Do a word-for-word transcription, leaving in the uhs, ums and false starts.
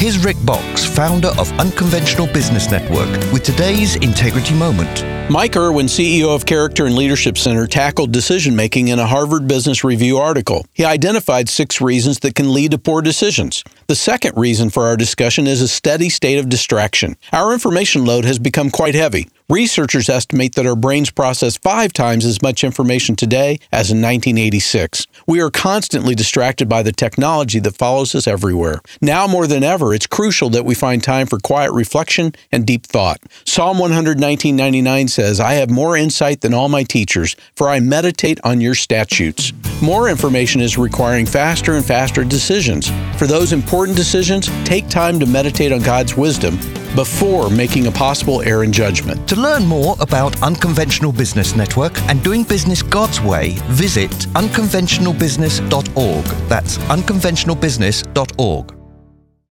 Here's Rick Box, founder of Unconventional Business Network, with today's Integrity Moment. Mike Irwin, C E O of Character and Leadership Center, tackled decision-making in a Harvard Business Review article. He identified six reasons that can lead to poor decisions. The second reason for our discussion is a steady state of distraction. Our information load has become quite heavy. Researchers estimate that our brains process five times as much information today as in nineteen eighty-six. We are constantly distracted by the technology that follows us everywhere. Now more than ever, it's crucial that we find time for quiet reflection and deep thought. Psalm one nineteen ninety-nine says, "I have more insight than all my teachers, for I meditate on your statutes." More information is requiring faster and faster decisions. For those important decisions, take time to meditate on God's wisdom before making a possible error in judgment. To learn more about Unconventional Business Network and doing business God's way, visit unconventional business dot org. That's unconventional business dot org.